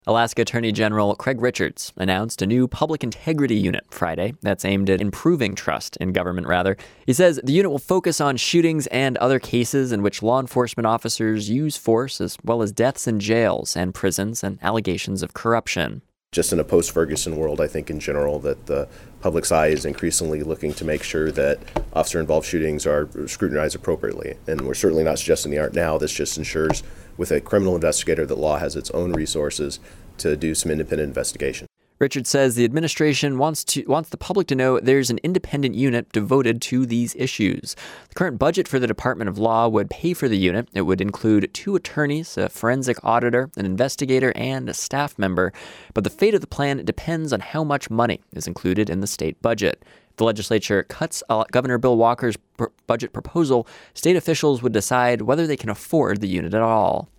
Alaska Attorney General Craig Richards announced a new public integrity unit Friday that's aimed at improving trust in government, He says the unit will focus on shootings and other cases in which law enforcement officers use force, as well as deaths in jails and prisons and allegations of corruption. Just in a post-Ferguson world, I think in general that the public's eye is increasingly looking to make sure that officer-involved shootings are scrutinized appropriately. And we're certainly not suggesting they aren't now. This just ensures with a criminal investigator that law has its own resources to do some independent investigation. Richard says the administration wants the public to know there's an independent unit devoted to these issues. The current budget for the Department of Law would pay for the unit. It would include 2 attorneys, a forensic auditor, an investigator, and a staff member. But the fate of the plan depends on how much money is included in the state budget. If the legislature cuts Governor Bill Walker's budget proposal, state officials would decide whether they can afford the unit at all.